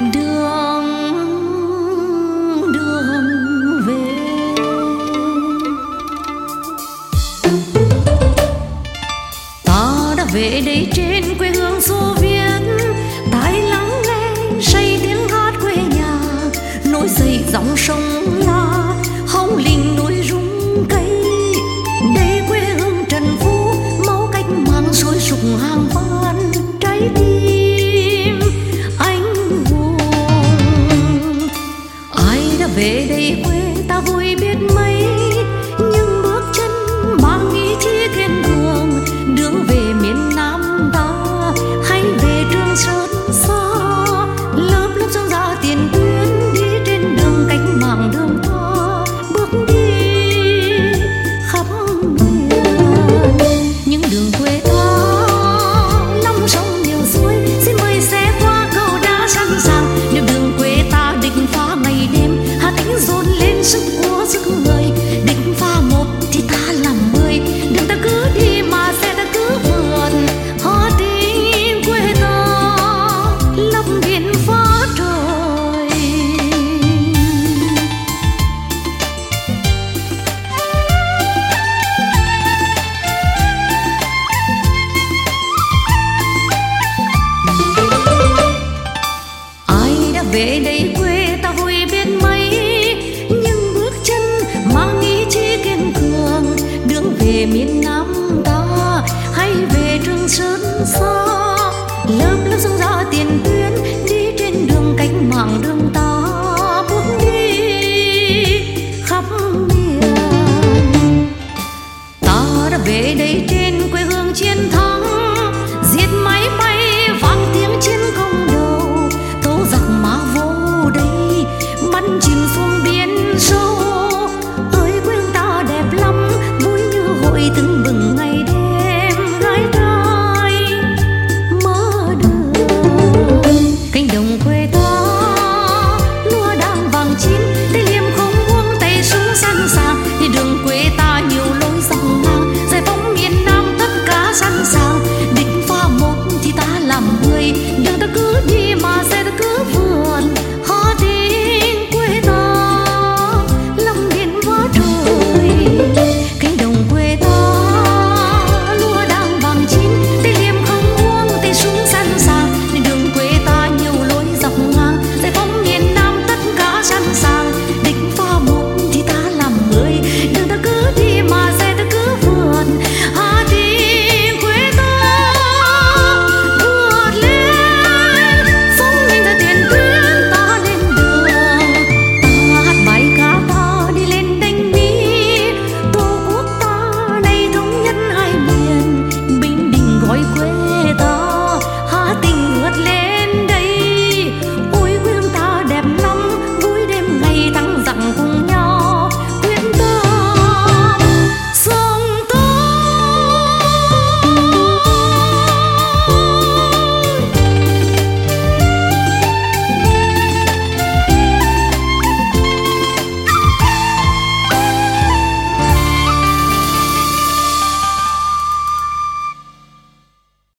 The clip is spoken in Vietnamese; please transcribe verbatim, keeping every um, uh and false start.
đường đường về. Ta đã về đây trên quê hương Xô Viết, tai lắng nghe say tiếng hát quê nhà, nổi dậy dòng sông La hóng linh núi rung cây. Đây quê hương Trần Phú, máu cách mạng sôi sục hàng van trái tim anh hùng. Ai đã về đây quê ta vui biết mấy, nhưng bước chân mang ý chí kiên cường, đường về miền Nam ta hay về Trường Sơn xa. Lớp lớp sông ra tiền tuyến đi trên đường cách mạng, đường ta bước đi khắp miền. Những đường quê ta lòng sông nhiều suối, xin mời xe qua cầu đã sẵn sàng. Nếu đường quê ta định phá ngày đêm, Hà Tĩnh dồn lên sức của sức người. Định phá một thì ta làm mười, đường ta cứ đi mà xe ta cứ vượt. Hà Tĩnh quê ta lấp biển phá trời. Ai đã về đây